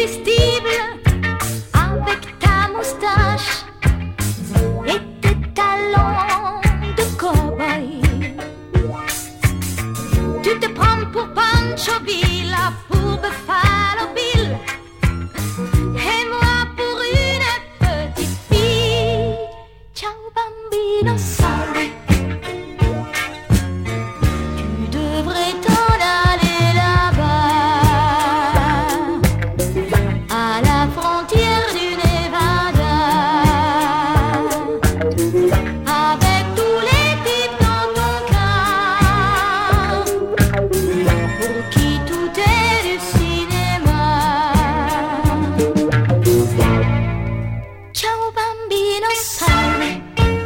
irrésistible avec ta moustache et tes talons de cow-boy. Tu te prends pour Pancho Villa, pour Buffalo Bill, et moi pour une petite fille. Ciao bambino, salut. Tu devrais t'en aller là-bas, à la frontière du Nevada, avec tous les types dans ton cas, pour qui tout est du cinéma. Ciao bambino, salut.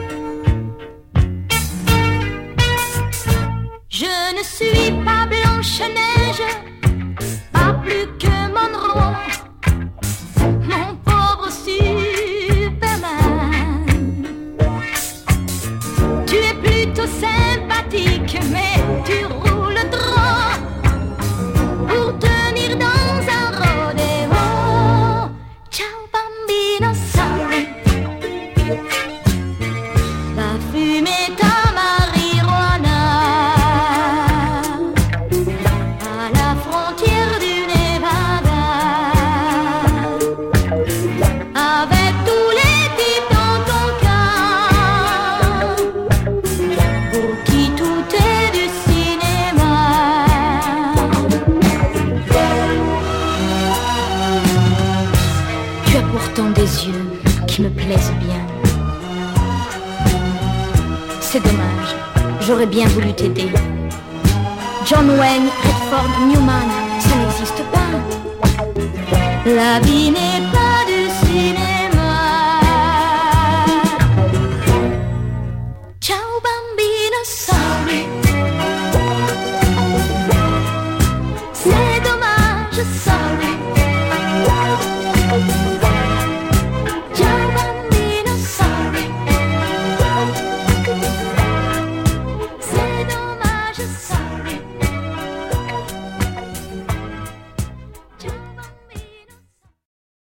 Je ne suis pas Blanche-Neige, pas plus que Monroe, mon pauvre Superman. Tu es plutôt sympathique, mais tu roules droit pour tenir dans un rodéo. Ciao bambino, salut. Va fumer ta marijuana à la frontière du Nevada, avec tous les types dans ton cas, pour qui tout est du cinéma. Tu as pourtant des yeux qui me plaisent bien. C'est dommage, j'aurais bien voulu t'aider. John Wayne, Redford, Newman, ça n'existe pas. La vie n'est pas